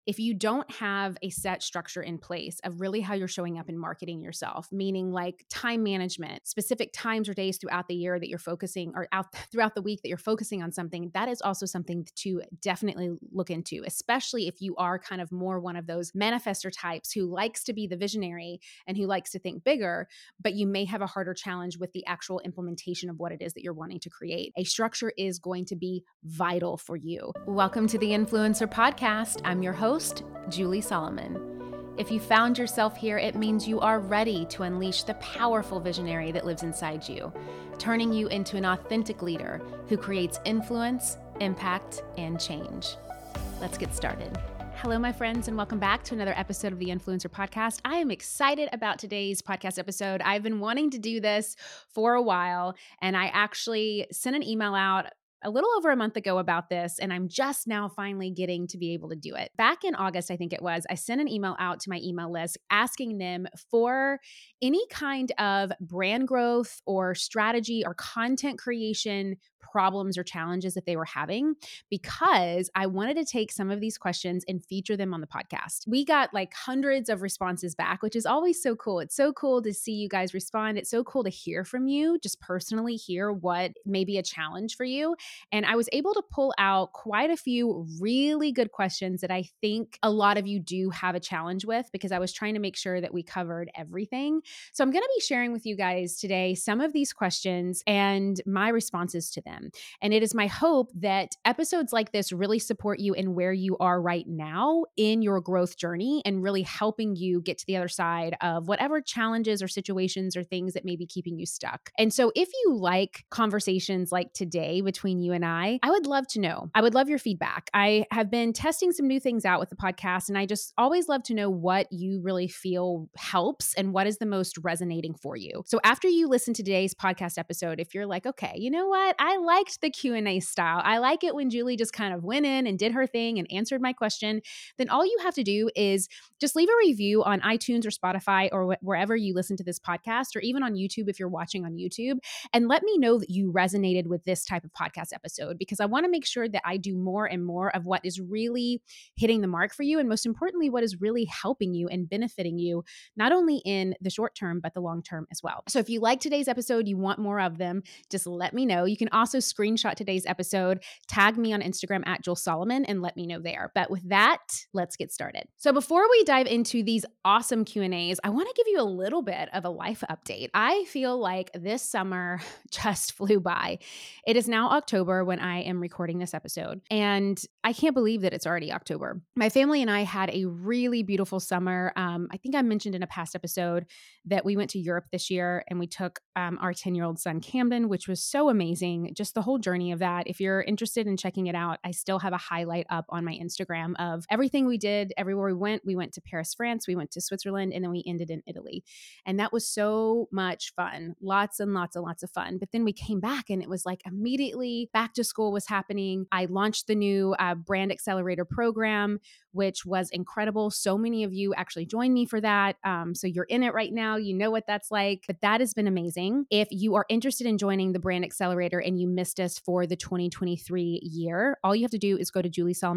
if you don't have a set structure in place of really how you're showing up and marketing yourself, meaning like time management, specific times or days throughout the year that you're focusing or out throughout the week that you're focusing on something, that is also something to definitely look into, especially if you are kind of more one of those manifestor types who likes to be the visionary and who likes to think bigger, but you may have a harder challenge with the actual implementation of what it is that you're wanting to create. A structure is going to be vital for you. Welcome to the Influencer Podcast. I'm your host, Julie Solomon. If you found yourself here, it means you are ready to unleash the powerful visionary that lives inside you, turning you into an authentic leader who creates influence, impact, and change. Let's get started. Hello, my friends, and welcome back to another episode of the Influencer Podcast. I am excited about today's podcast episode. I've been wanting to do this for a while, and I actually sent an email out a little over a month ago about this, and I'm just now finally getting to be able to do it. Back in August, I think it was, I sent an email out to my email list asking them for any kind of brand growth or strategy or content creation problems or challenges that they were having, because I wanted to take some of these questions and feature them on the podcast. We got like hundreds of responses back, which is always so cool. It's so cool to see you guys respond. It's so cool to hear from you, just personally hear what may be a challenge for you. And I was able to pull out quite a few really good questions that I think a lot of you do have a challenge with, because I was trying to make sure that we covered everything. So I'm going to be sharing with you guys today some of these questions and my responses to them. And it is my hope that episodes like this really support you in where you are right now in your growth journey and really helping you get to the other side of whatever challenges or situations or things that may be keeping you stuck. And so if you like conversations like today between you and I would love to know. I would love your feedback. I have been testing some new things out with the podcast, and I just always love to know what you really feel helps and what is the most resonating for you. So after you listen to today's podcast episode, if you're like, okay, you know what? I liked the Q&A style. I like it when Julie just kind of went in and did her thing and answered my question. Then all you have to do is just leave a review on iTunes or Spotify or wherever you listen to this podcast, or even on YouTube if you're watching on YouTube, and let me know that you resonated with this type of podcast episode, because I want to make sure that I do more and more of what is really hitting the mark for you, and most importantly, what is really helping you and benefiting you, not only in the short term, but the long term as well. So if you like today's episode, you want more of them, just let me know. You can also screenshot today's episode, tag me on Instagram at Julie Solomon, and let me know there. But with that, let's get started. So before we dive into these awesome Q&As, I want to give you a little bit of a life update. I feel like this summer just flew by. It is now October when I am recording this episode, and I can't believe that it's already October. My family and I had a really beautiful summer. I think I mentioned in a past episode that we went to Europe this year, and we took our 10-year-old son Camden, which was so amazing. Just the whole journey of that. If you're interested in checking it out, I still have a highlight up on my Instagram of everything we did, everywhere we went. We went to Paris, France, we went to Switzerland, and then we ended in Italy. And that was so much fun. Lots and lots and lots of fun. But then we came back, and it was like immediately back to school was happening. I launched the new Brand Accelerator program, which was incredible. So many of you actually joined me for that. So you're in it right now. You know what that's like, but that has been amazing. If you are interested in joining the Brand Accelerator and you missed us for the 2023 year, all you have to do is go to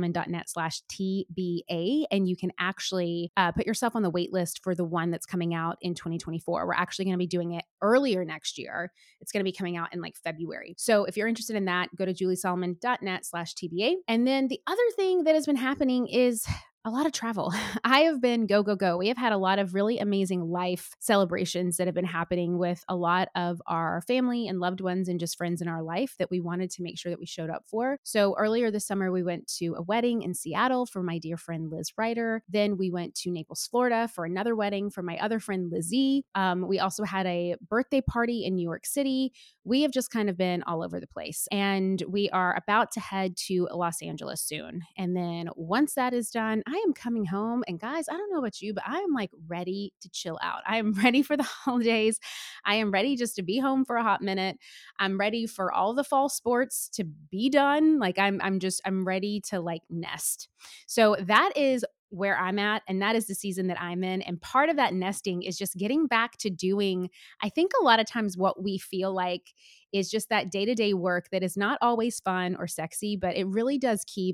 juliesolomon.net/TBA, and you can actually put yourself on the wait list for the one that's coming out in 2024. We're actually going to be doing it earlier next year. It's going to be coming out in like February. So if you're interested in that, go to juliesolomon.net/TBA. And then the other thing that has been happening is a lot of travel. I have been go, go, go. We have had a lot of really amazing life celebrations that have been happening with a lot of our family and loved ones and just friends in our life that we wanted to make sure that we showed up for. So earlier this summer, we went to a wedding in Seattle for my dear friend Liz Ryder. Then we went to Naples, Florida for another wedding for my other friend Lizzie. We also had a birthday party in New York City. We have just kind of been all over the place, and we are about to head to Los Angeles soon. And then once that is done, I am coming home, and guys, I don't know about you, but I am like ready to chill out. I am ready for the holidays. I am ready just to be home for a hot minute. I'm ready for all the fall sports to be done. Like I'm ready to like nest. So that is where I'm at, and that is the season that I'm in. And part of that nesting is just getting back to doing, I think a lot of times what we feel like is just that day-to-day work that is not always fun or sexy, but it really does keep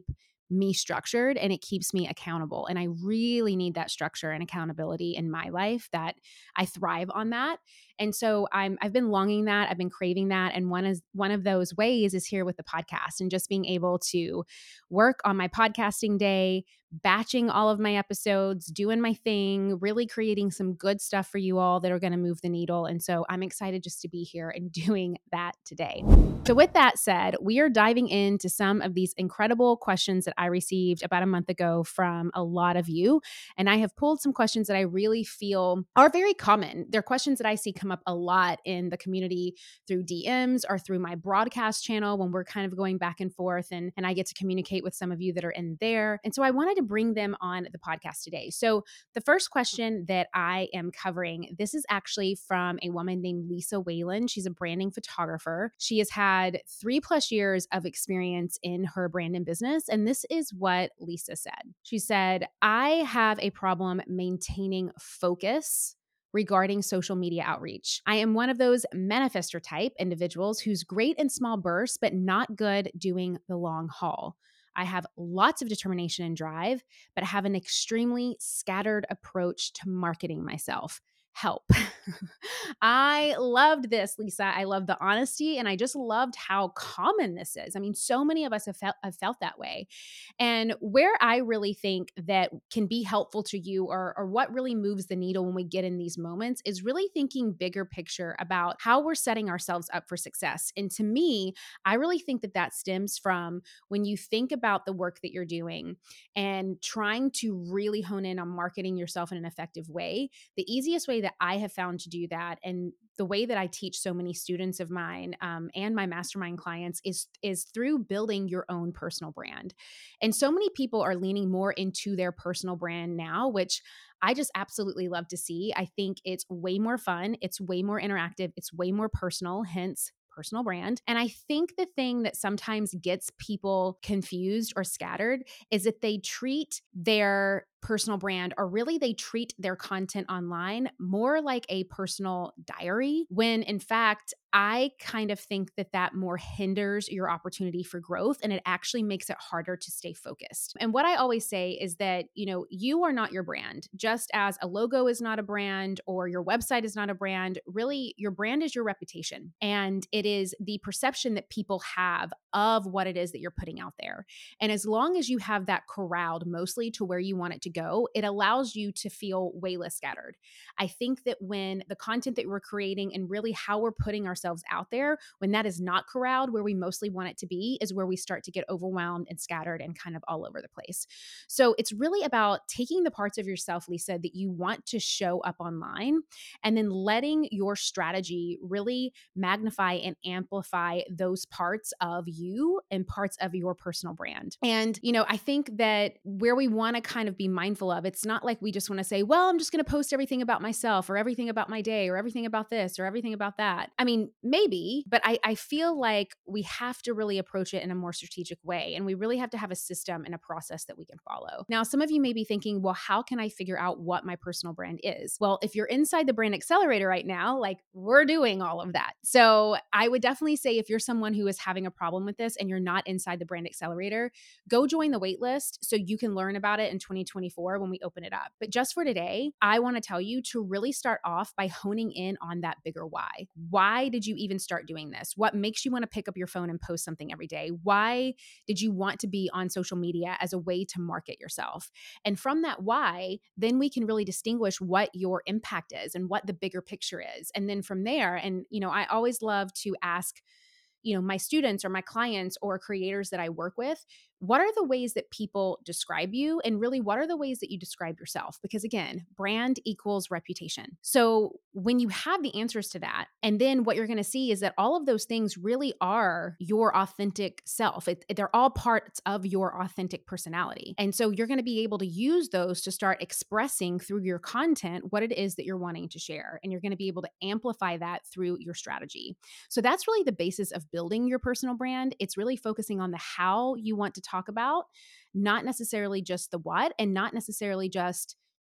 me structured and it keeps me accountable. And I really need that structure and accountability in my life, that I thrive on that. And so I've been longing that, I've been craving that. And one of those ways is here with the podcast and just being able to work on my podcasting day, batching all of my episodes, doing my thing, really creating some good stuff for you all that are going to move the needle. And so I'm excited just to be here and doing that today. So, with that said, we are diving into some of these incredible questions that I received about a month ago from a lot of you. And I have pulled some questions that I really feel are very common. They're questions that I see come up a lot in the community through DMs or through my broadcast channel when we're kind of going back and forth, and I get to communicate with some of you that are in there. And so I wanted to bring them on the podcast today. So the first question that I am covering, this is actually from a woman named Lisa Whalen. She's a branding photographer. She has had 3+ years of experience in her brand and business. And this is what Lisa said. She said, I have a problem maintaining focus regarding social media outreach. I am one of those manifestor type individuals who's great in small bursts, but not good doing the long haul. I have lots of determination and drive, but have an extremely scattered approach to marketing myself. Help. I loved this, Lisa. I love the honesty, and I just loved how common this is. I mean, so many of us have felt that way. And where I really think that can be helpful to you, or what really moves the needle when we get in these moments, is really thinking bigger picture about how we're setting ourselves up for success. And to me, I really think that that stems from when you think about the work that you're doing and trying to really hone in on marketing yourself in an effective way. The easiest way that I have found to do that, and the way that I teach so many students of mine and my mastermind clients, is through building your own personal brand. And so many people are leaning more into their personal brand now, which I just absolutely love to see. I think it's way more fun. It's way more interactive. It's way more personal, hence personal brand. And I think the thing that sometimes gets people confused or scattered is that they treat their personal brand, or really they treat their content online, more like a personal diary, when in fact, I kind of think that that more hinders your opportunity for growth, and it actually makes it harder to stay focused. And what I always say is that, you are not your brand. Just as a logo is not a brand, or your website is not a brand, really your brand is your reputation. And it is the perception that people have of what it is that you're putting out there. And as long as you have that corralled mostly to where you want it to go, it allows you to feel way less scattered. I think that when the content that we're creating and really how we're putting ourselves out there, when that is not corralled where we mostly want it to be, is where we start to get overwhelmed and scattered and kind of all over the place. So it's really about taking the parts of yourself, Lisa, that you want to show up online, and then letting your strategy really magnify and amplify those parts of you and parts of your personal brand. And, I think that where we want to kind of be mindful of, it's not like we just want to say, well, I'm just going to post everything about myself, or everything about my day, or everything about this, or everything about that. I mean, maybe, but I feel like we have to really approach it in a more strategic way. And we really have to have a system and a process that we can follow. Now, some of you may be thinking, well, how can I figure out what my personal brand is? Well, if you're inside the Brand Accelerator right now, like, we're doing all of that. So I would definitely say, if you're someone who is having a problem with this and you're not inside the Brand Accelerator, go join the wait list so you can learn about it in 2024 when we open it up. But just for today, I want to tell you to really start off by honing in on that bigger why. Why did you even start doing this? What makes you want to pick up your phone and post something every day? Why did you want to be on social media as a way to market yourself? And from that why, then we can really distinguish what your impact is and what the bigger picture is. And then from there, and I always love to ask my students or my clients or creators that I work with, what are the ways that people describe you? And really, what are the ways that you describe yourself? Because again, brand equals reputation. So when you have the answers to that, and then what you're going to see is that all of those things really are your authentic self. They're all parts of your authentic personality. And so you're going to be able to use those to start expressing through your content what it is that you're wanting to share. And you're going to be able to amplify that through your strategy. So that's really the basis of building your personal brand. It's really focusing on the how you want to talk about, not necessarily just the what, and not necessarily just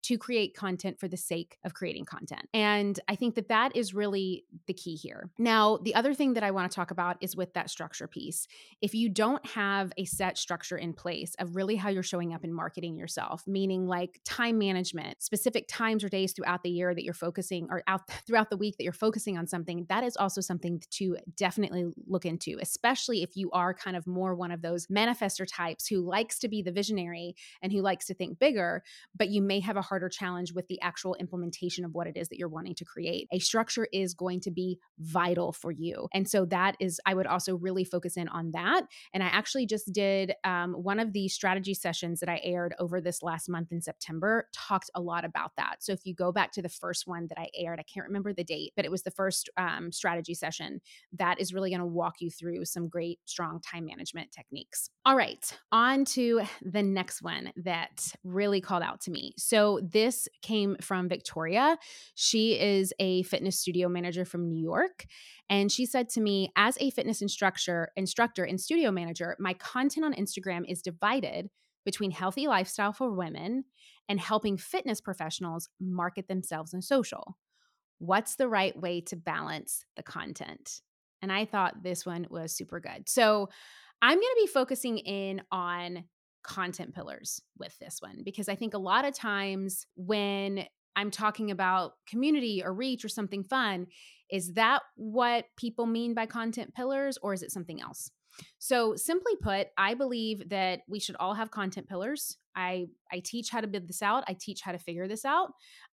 to create content for the sake of creating content. And I think that that is really the key here. Now, the other thing that I want to talk about is with that structure piece. If you don't have a set structure in place of really how you're showing up and marketing yourself, meaning like time management, specific times or days throughout the year that you're focusing or out throughout the week that you're focusing on something, that is also something to definitely look into, especially if you are kind of more one of those manifestor types who likes to be the visionary and who likes to think bigger, but you may have a harder challenge with the actual implementation of what it is that you're wanting to create. A structure is going to be vital for you. And so that is, I would also really focus in on that. And I actually just did one of the strategy sessions that I aired over this last month in September, talked a lot about that. So if you go back to the first one that I aired, I can't remember the date, but it was the first strategy session that is really going to walk you through some great, strong time management techniques. All right, on to the next one that really called out to me. So this came from Victoria. She is a fitness studio manager from New York. And she said to me, as a fitness instructor and studio manager, my content on Instagram is divided between healthy lifestyle for women and helping fitness professionals market themselves on social. What's the right way to balance the content? And I thought this one was super good. So I'm going to be focusing in on content pillars with this one because I think a lot of times when I'm talking about community or reach or something fun, is that what people mean by content pillars or is it something else? So simply put, I believe that we should all have content pillars. I teach how to build this out. I teach how to figure this out.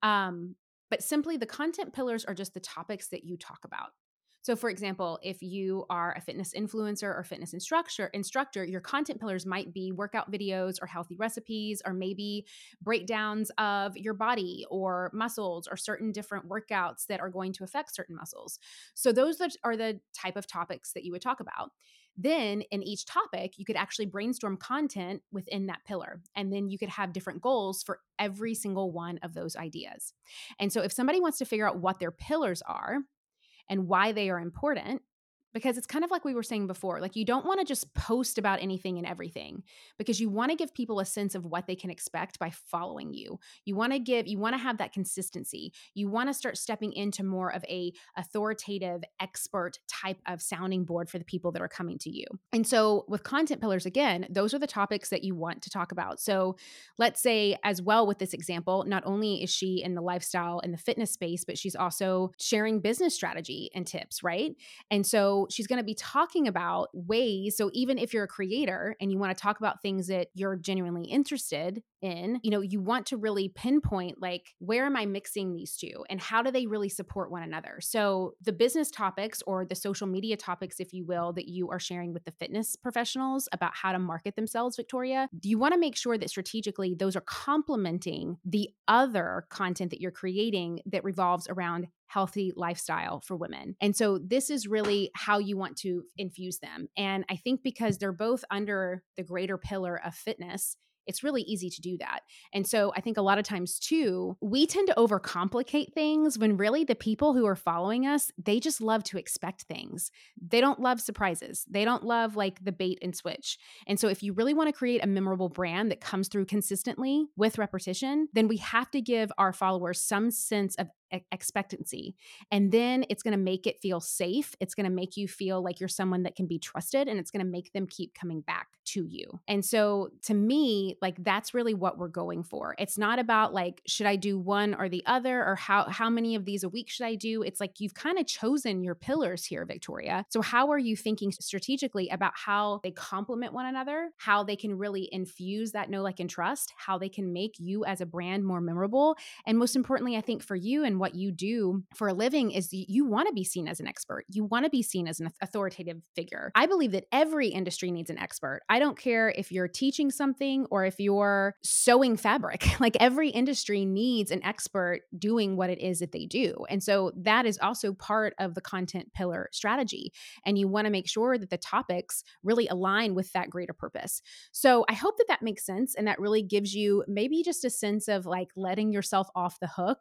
But simply the content pillars are just the topics that you talk about. So for example, if you are a fitness influencer or fitness instructor, your content pillars might be workout videos or healthy recipes, or maybe breakdowns of your body or muscles or certain different workouts that are going to affect certain muscles. So those are the type of topics that you would talk about. Then in each topic, you could actually brainstorm content within that pillar. And then you could have different goals for every single one of those ideas. And so if somebody wants to figure out what their pillars are, and why they are important, because it's kind of like we were saying before, like you don't want to just post about anything and everything because you want to give people a sense of what they can expect by following you. You want to have that consistency. You want to start stepping into more of a authoritative expert type of sounding board for the people that are coming to you. And so with content pillars, again, those are the topics that you want to talk about. So let's say as well with this example, not only is she in the lifestyle and the fitness space, but she's also sharing business strategy and tips, right? And so she's going to be talking about ways. So even if you're a creator and you want to talk about things that you're genuinely interested in, you want to really pinpoint like, where am I mixing these two and how do they really support one another? So the business topics or the social media topics, if you will, that you are sharing with the fitness professionals about how to market themselves, Victoria, you want to make sure that strategically those are complementing the other content that you're creating that revolves around healthy lifestyle for women. And so this is really how you want to infuse them. And I think because they're both under the greater pillar of fitness, it's really easy to do that. And so I think a lot of times too, we tend to overcomplicate things when really the people who are following us, they just love to expect things. They don't love surprises. They don't love like the bait and switch. And so if you really want to create a memorable brand that comes through consistently with repetition, then we have to give our followers some sense of expectancy. And then it's going to make it feel safe. It's going to make you feel like you're someone that can be trusted, and it's going to make them keep coming back to you. And so to me, like that's really what we're going for. It's not about like, should I do one or the other, or how many of these a week should I do? It's like you've kind of chosen your pillars here, Victoria. So how are you thinking strategically about how they complement one another, how they can really infuse that know, like, and trust, how they can make you as a brand more memorable? And most importantly, I think for you and what you do for a living is you want to be seen as an expert. You want to be seen as an authoritative figure. I believe that every industry needs an expert. I don't care if you're teaching something or if you're sewing fabric. Like every industry needs an expert doing what it is that they do. And so that is also part of the content pillar strategy. And you want to make sure that the topics really align with that greater purpose. So I hope that that makes sense. And that really gives you maybe just a sense of like letting yourself off the hook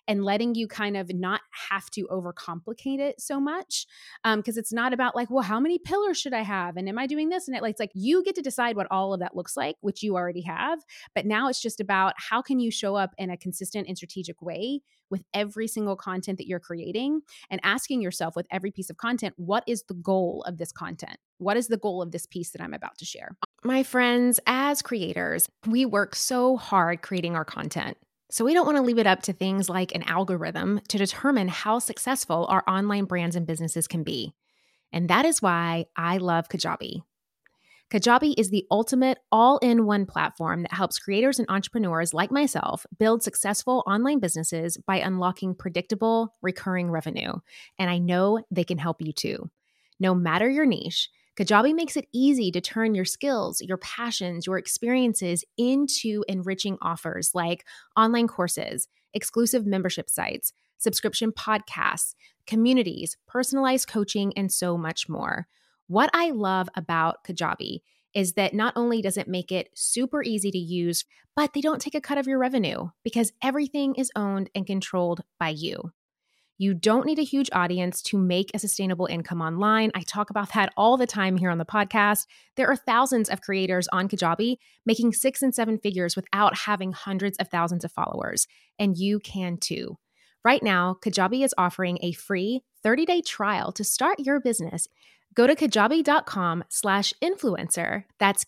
and letting you kind of not have to overcomplicate it so much. Because it's not about like, well, how many pillars should I have? And am I doing this? And it's like you get to decide what all of that looks like, which you already have. But now it's just about how can you show up in a consistent and strategic way with every single content that you're creating, and asking yourself with every piece of content, what is the goal of this content? What is the goal of this piece that I'm about to share? My friends, as creators, we work so hard creating our content. So we don't want to leave it up to things like an algorithm to determine how successful our online brands and businesses can be. And that is why I love Kajabi. Kajabi is the ultimate all-in-one platform that helps creators and entrepreneurs like myself build successful online businesses by unlocking predictable, recurring revenue. And I know they can help you too. No matter your niche, Kajabi makes it easy to turn your skills, your passions, your experiences into enriching offers like online courses, exclusive membership sites, subscription podcasts, communities, personalized coaching, and so much more. What I love about Kajabi is that not only does it make it super easy to use, but they don't take a cut of your revenue because everything is owned and controlled by you. You don't need a huge audience to make a sustainable income online. I talk about that all the time here on the podcast. There are thousands of creators on Kajabi making 6 and 7 figures without having hundreds of thousands of followers, and you can too. Right now, Kajabi is offering a free 30-day trial to start your business. Go to kajabi.com/influencer. That's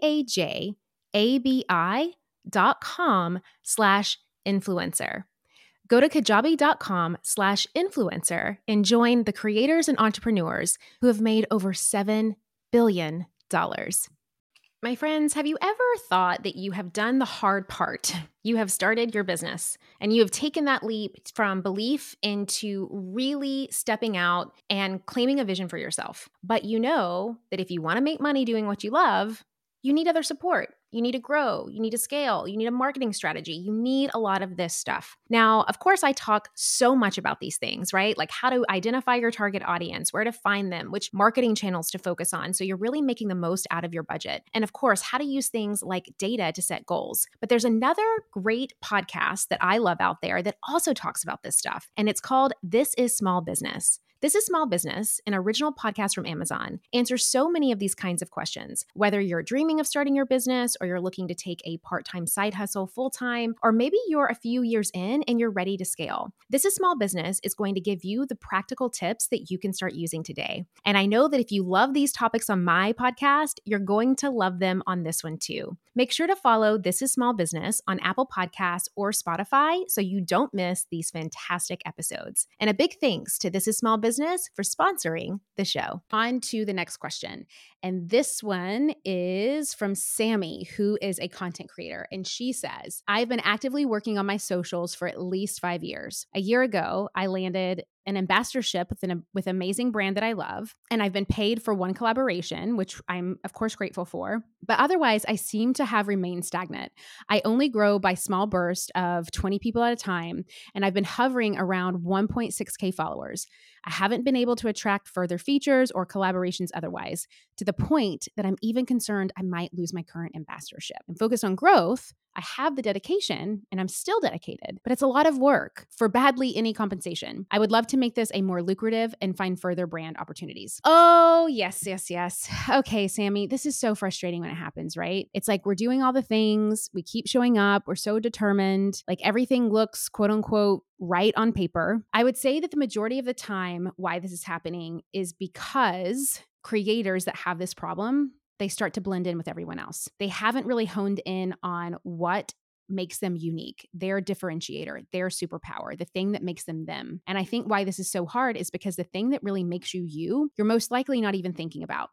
KAJABI.com/influencer. Go to kajabi.com/influencer and join the creators and entrepreneurs who have made over $7 billion. My friends, have you ever thought that you have done the hard part? You have started your business and you have taken that leap from belief into really stepping out and claiming a vision for yourself. But you know that if you want to make money doing what you love, you need other support. You need to grow. You need to scale. You need a marketing strategy. You need a lot of this stuff. Now, of course, I talk so much about these things, right? Like how to identify your target audience, where to find them, which marketing channels to focus on. So you're really making the most out of your budget. And of course, how to use things like data to set goals. But there's another great podcast that I love out there that also talks about this stuff. And it's called This is Small Business. This is Small Business, an original podcast from Amazon, answers so many of these kinds of questions. Whether you're dreaming of starting your business or you're looking to take a part-time side hustle full-time, or maybe you're a few years in and you're ready to scale. This is Small Business is going to give you the practical tips that you can start using today. And I know that if you love these topics on my podcast, you're going to love them on this one too. Make sure to follow This is Small Business on Apple Podcasts or Spotify so you don't miss these fantastic episodes. And a big thanks to This is Small Business for sponsoring the show. On to the next question. And this one is from Sammy, who is a content creator. And she says, I've been actively working on my socials for at least 5 years. A year ago, I landed an ambassadorship with an amazing brand that I love. And I've been paid for one collaboration, which I'm of course grateful for. But otherwise, I seem to have remained stagnant. I only grow by small bursts of 20 people at a time. And I've been hovering around 1.6K followers. I haven't been able to attract further features or collaborations otherwise, to the point that I'm even concerned I might lose my current ambassadorship. And focused on growth, I have the dedication and I'm still dedicated, but it's a lot of work for badly any compensation. I would love to make this a more lucrative and find further brand opportunities. Oh, yes. Okay, Sammy, this is so frustrating when it happens, right? It's like we're doing all the things, we keep showing up, we're so determined, like everything looks quote unquote right on paper. I would say that the majority of the time why this is happening is because creators that have this problem, they start to blend in with everyone else. They haven't really honed in on what makes them unique, their differentiator, their superpower, the thing that makes them them. And I think why this is so hard is because the thing that really makes you you, you're most likely not even thinking about.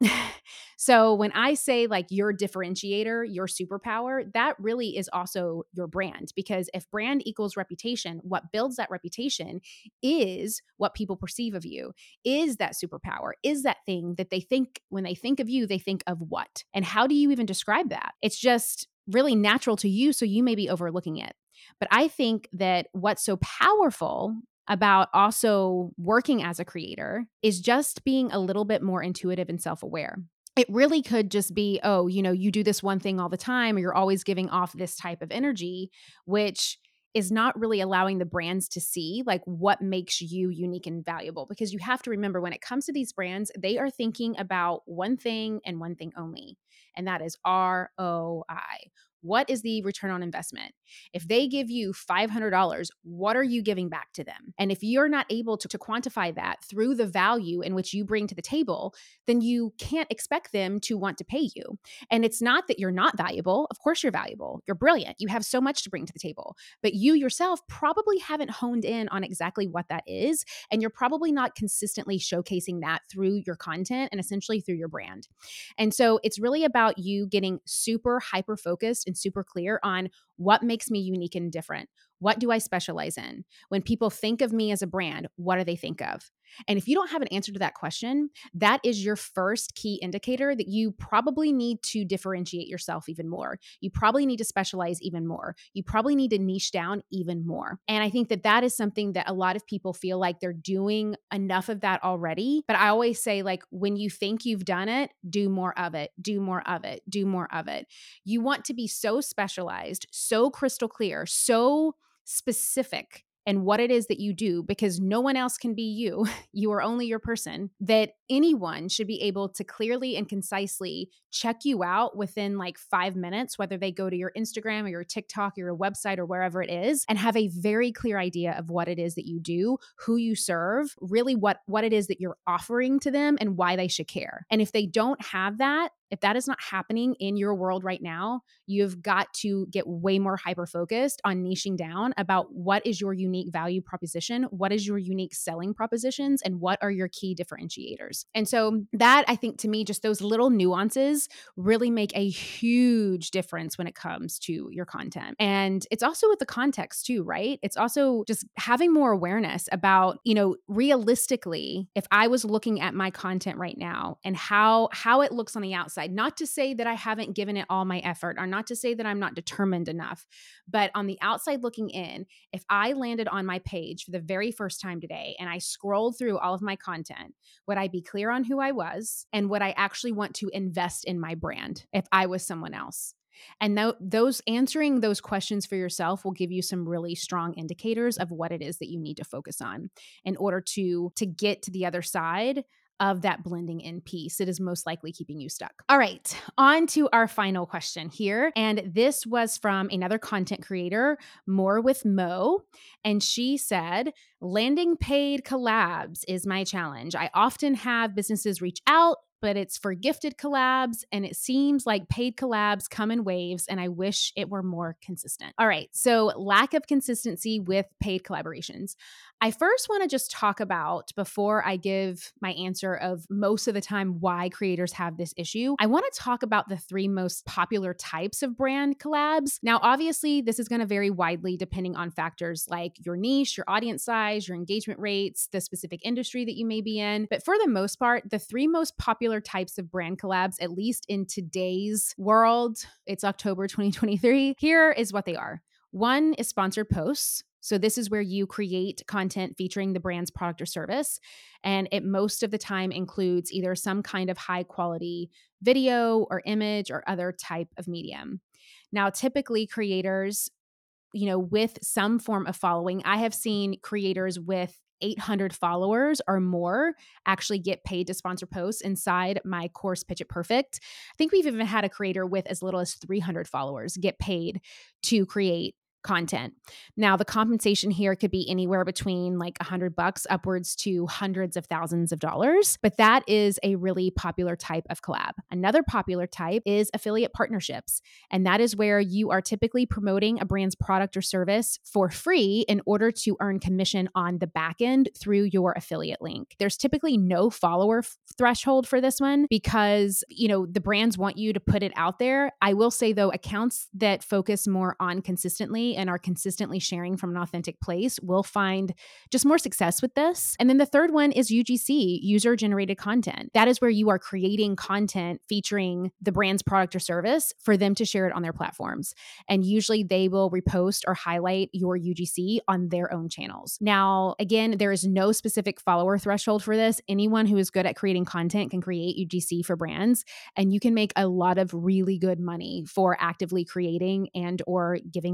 So when I say like your differentiator, your superpower, that really is also your brand. Because if brand equals reputation, what builds that reputation is what people perceive of you, is that superpower, is that thing that they think when they think of you, they think of what? And how do you even describe that? It's just really natural to you, so you may be overlooking it. But I think that what's so powerful about also working as a creator is just being a little bit more intuitive and self-aware. It really could just be, oh, you do this one thing all the time, or you're always giving off this type of energy, which is not really allowing the brands to see like what makes you unique and valuable. Because you have to remember, when it comes to these brands, they are thinking about one thing and one thing only, and that is ROI. What is the return on investment? If they give you $500, what are you giving back to them? And if you're not able to quantify that through the value in which you bring to the table, then you can't expect them to want to pay you. And it's not that you're not valuable. Of course, you're valuable. You're brilliant. You have so much to bring to the table. But you yourself probably haven't honed in on exactly what that is. And you're probably not consistently showcasing that through your content and essentially through your brand. And so it's really about you getting super hyper focused and super clear on what makes me unique and different. What do I specialize in? When people think of me as a brand, what do they think of? And if you don't have an answer to that question, that is your first key indicator that you probably need to differentiate yourself even more. You probably need to specialize even more. You probably need to niche down even more. And I think that that is something that a lot of people feel like they're doing enough of that already. But I always say, like, when you think you've done it, do more of it, do more of it, do more of it. You want to be so specialized, so crystal clear, so specific and what it is that you do, because no one else can be you. You are only your person, that anyone should be able to clearly and concisely check you out within like 5 minutes, whether they go to your Instagram or your TikTok or your website or wherever it is, and have a very clear idea of what it is that you do, who you serve, really what it is that you're offering to them and why they should care. And if they don't have that, if that is not happening in your world right now, you've got to get way more hyper focused on niching down about what is your unique value proposition, what is your unique selling propositions, and what are your key differentiators. And so that, I think, to me, just those little nuances really make a huge difference when it comes to your content. And it's also with the context too, right? It's also just having more awareness about, realistically, if I was looking at my content right now and how it looks on the outside, not to say that I haven't given it all my effort, or not to say that I'm not determined enough, but on the outside looking in, if I landed on my page for the very first time today and I scrolled through all of my content, would I be clear on who I was and would I actually want to invest in my brand if I was someone else? And those answering those questions for yourself will give you some really strong indicators of what it is that you need to focus on in order to get to the other side of that blending in piece. It is most likely keeping you stuck. All right, on to our final question here. And this was from another content creator, More with Mo. And she said, landing paid collabs is my challenge. I often have businesses reach out, but it's for gifted collabs. And it seems like paid collabs come in waves, and I wish it were more consistent. All right, so lack of consistency with paid collaborations. I first want to just talk about, before I give my answer of most of the time why creators have this issue, I want to talk about the 3 most popular types of brand collabs. Now, obviously, this is going to vary widely depending on factors like your niche, your audience size, your engagement rates, the specific industry that you may be in. But for the most part, the 3 most popular types of brand collabs, at least in today's world, it's October 2023, here is what they are. 1 is sponsored posts. So this is where you create content featuring the brand's product or service. And it most of the time includes either some kind of high quality video or image or other type of medium. Now, typically creators, with some form of following, I have seen creators with 800 followers or more actually get paid to sponsor posts inside my course, Pitch It Perfect. I think we've even had a creator with as little as 300 followers get paid to create content. Now, the compensation here could be anywhere between like $100 upwards to hundreds of thousands of dollars, but that is a really popular type of collab. Another popular type is affiliate partnerships, and that is where you are typically promoting a brand's product or service for free in order to earn commission on the back end through your affiliate link. There's typically no follower threshold for this one because, the brands want you to put it out there. I will say though, accounts that focus more on consistently and are consistently sharing from an authentic place will find just more success with this. And then the third one is UGC, user generated content. That is where you are creating content featuring the brand's product or service for them to share it on their platforms. And usually they will repost or highlight your UGC on their own channels. Now, again, there is no specific follower threshold for this. Anyone who is good at creating content can create UGC for brands, and you can make a lot of really good money for actively creating and or giving them the rights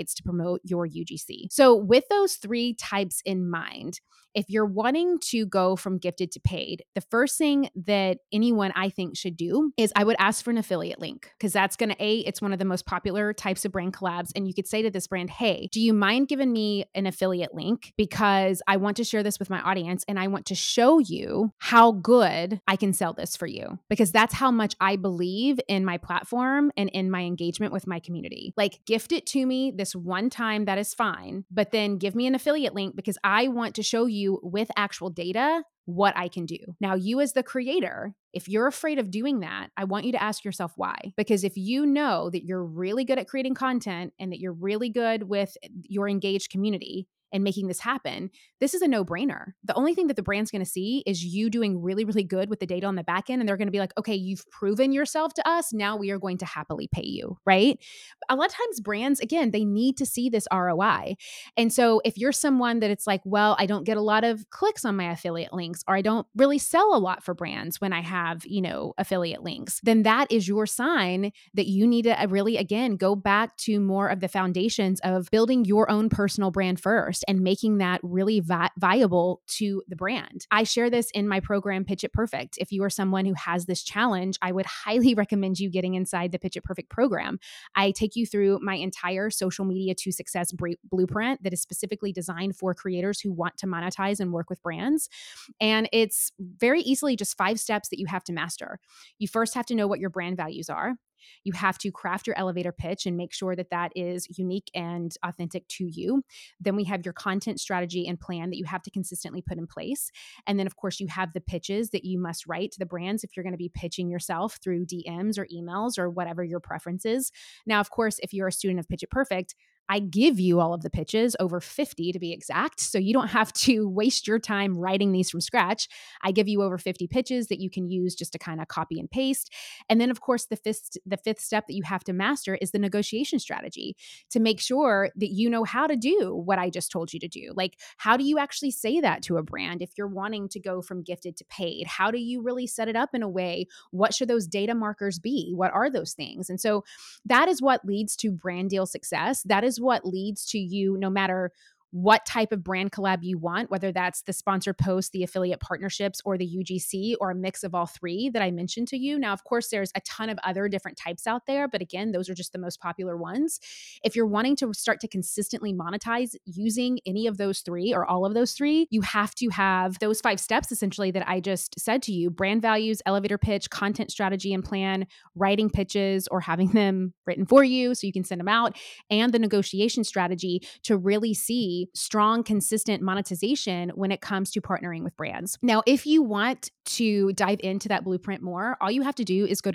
affiliates to promote your UGC. So, with those three types in mind, if you're wanting to go from gifted to paid, the first thing that anyone I think should do is I would ask for an affiliate link, because that's going to, it's one of the most popular types of brand collabs. And you could say to this brand, hey, do you mind giving me an affiliate link? Because I want to share this with my audience and I want to show you how good I can sell this for you, because that's how much I believe in my platform and in my engagement with my community. Like, gift it to me this one time, that is fine, but then give me an affiliate link, because I want to show you with actual data what I can do. Now, you as the creator, if you're afraid of doing that, I want you to ask yourself why. Because if you know that you're really good at creating content and that you're really good with your engaged community and making this happen, this is a no-brainer. The only thing that the brand's going to see is you doing really, really good with the data on the back end. And they're going to be like, okay, you've proven yourself to us. Now we are going to happily pay you, right? A lot of times brands, again, they need to see this ROI. And so if you're someone that it's like, well, I don't get a lot of clicks on my affiliate links, or I don't really sell a lot for brands when I have, affiliate links, then that is your sign that you need to really, again, go back to more of the foundations of building your own personal brand first and making that really viable to the brand. I share this in my program, Pitch It Perfect. If you are someone who has this challenge, I would highly recommend you getting inside the Pitch It Perfect program. I take you through my entire social media to success blueprint that is specifically designed for creators who want to monetize and work with brands. And it's very easily just 5 steps that you have to master. You first have to know what your brand values are. You have to craft your elevator pitch and make sure that that is unique and authentic to you. Then we have your content strategy and plan that you have to consistently put in place. And then, of course, you have the pitches that you must write to the brands if you're going to be pitching yourself through DMs or emails or whatever your preference is. Now, of course, if you're a student of Pitch It Perfect, I give you all of the pitches, over 50 to be exact. So you don't have to waste your time writing these from scratch. I give you over 50 pitches that you can use just to kind of copy and paste. And then, of course, the fifth step that you have to master is the negotiation strategy, to make sure that you know how to do what I just told you to do. Like, how do you actually say that to a brand if you're wanting to go from gifted to paid? How do you really set it up in a way? What should those data markers be? What are those things? And so that is what leads to brand deal success. That is what leads to you, no matter what type of brand collab you want, whether that's the sponsored post, the affiliate partnerships, or the UGC, or a mix of all three that I mentioned to you. Now, of course, there's a ton of other different types out there, but again, those are just the most popular ones. If you're wanting to start to consistently monetize using any of those three or all of those three, you have to have those 5 steps essentially that I just said to you: brand values, elevator pitch, content strategy and plan, writing pitches or having them written for you so you can send them out, and the negotiation strategy to really see strong, consistent monetization when it comes to partnering with brands. Now, if you want to dive into that blueprint more, all you have to do is go to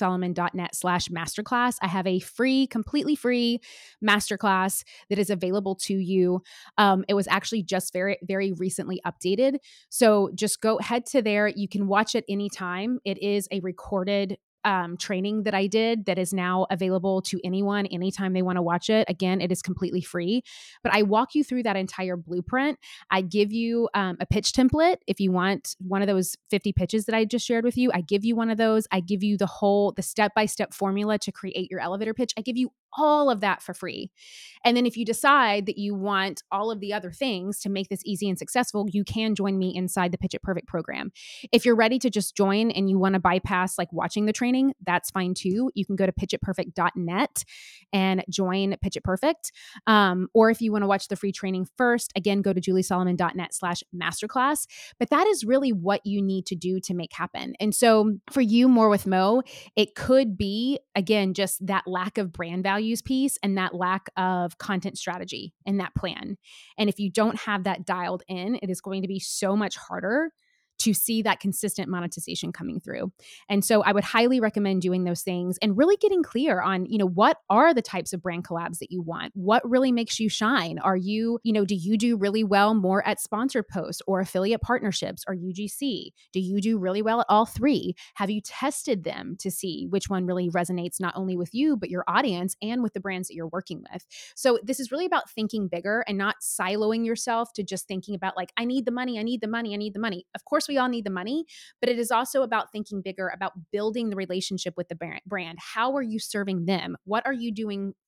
juliesolomon.net/masterclass. I have a completely free masterclass that is available to you. It was actually just very, very recently updated. So just go head to there. You can watch it anytime. It is a recorded training that I did that is now available to anyone anytime they want to watch it. Again, it is completely free, but I walk you through that entire blueprint. I give you a pitch template. If you want one of those 50 pitches that I just shared with you, I give you one of those. I give you the step-by-step formula to create your elevator pitch. I give you all of that for free. And then if you decide that you want all of the other things to make this easy and successful, you can join me inside the Pitch It Perfect program. If you're ready to just join and you want to bypass like watching the training, that's fine too. You can go to pitchitperfect.net and join Pitch It Perfect. Or if you want to watch the free training first, again, go to juliesolomon.net/masterclass. But that is really what you need to do to make happen. And so for you, More with Mo, it could be, again, just that lack of brand values piece and that lack of content strategy and that plan. And if you don't have that dialed in, it is going to be so much harder to see that consistent monetization coming through. And so I would highly recommend doing those things and really getting clear on, what are the types of brand collabs that you want? What really makes you shine? Are you, do you do really well more at sponsored posts or affiliate partnerships or UGC? Do you do really well at all three? Have you tested them to see which one really resonates not only with you, but your audience and with the brands that you're working with? So this is really about thinking bigger and not siloing yourself to just thinking about like, I need the money, I need the money, I need the money. Of course, we all need the money, but it is also about thinking bigger, about building the relationship with the brand. How are you serving them? What are you doing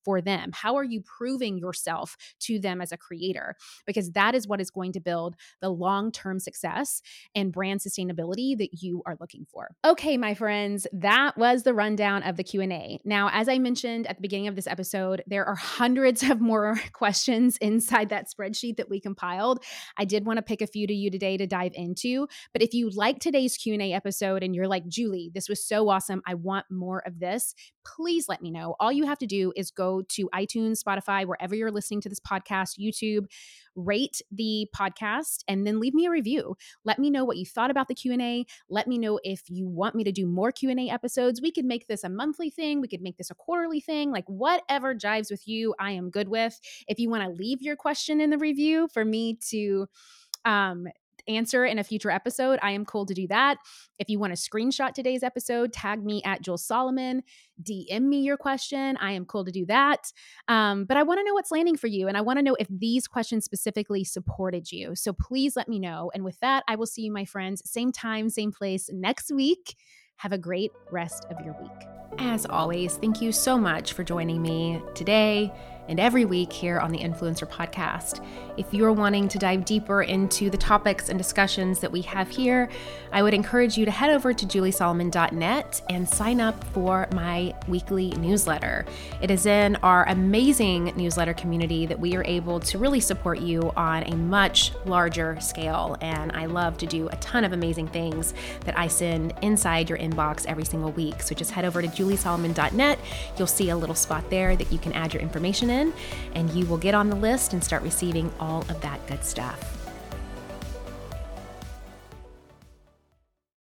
for them? How are you proving yourself to them as a creator? Because that is what is going to build the long-term success and brand sustainability that you are looking for. Okay, my friends, that was the rundown of the Q&A. Now, as I mentioned at the beginning of this episode, there are hundreds of more questions inside that spreadsheet that we compiled. I did want to pick a few to you today to dive into, but if you like today's Q&A episode and you're like, Julie, this was so awesome, I want more of this, please let me know. All you have to do is go to iTunes, Spotify, wherever you're listening to this podcast, YouTube, rate the podcast, and then leave me a review. Let me know what you thought about the Q&A. Let me know if you want me to do more Q&A episodes. We could make this a monthly thing. We could make this a quarterly thing. Like whatever jives with you, I am good with. If you want to leave your question in the review for me to answer in a future episode, I am cool to do that. If you want to screenshot today's episode, tag me at Jules Solomon, DM me your question. I am cool to do that. But I want to know what's landing for you. And I want to know if these questions specifically supported you. So please let me know. And with that, I will see you, my friends, same time, same place next week. Have a great rest of your week. As always, thank you so much for joining me today and every week here on the Influencer Podcast. If you're wanting to dive deeper into the topics and discussions that we have here, I would encourage you to head over to juliesolomon.net and sign up for my weekly newsletter. It is in our amazing newsletter community that we are able to really support you on a much larger scale. And I love to do a ton of amazing things that I send inside your inbox every single week. So just head over to juliesolomon.net. You'll see a little spot there that you can add your information in, and you will get on the list and start receiving all of that good stuff.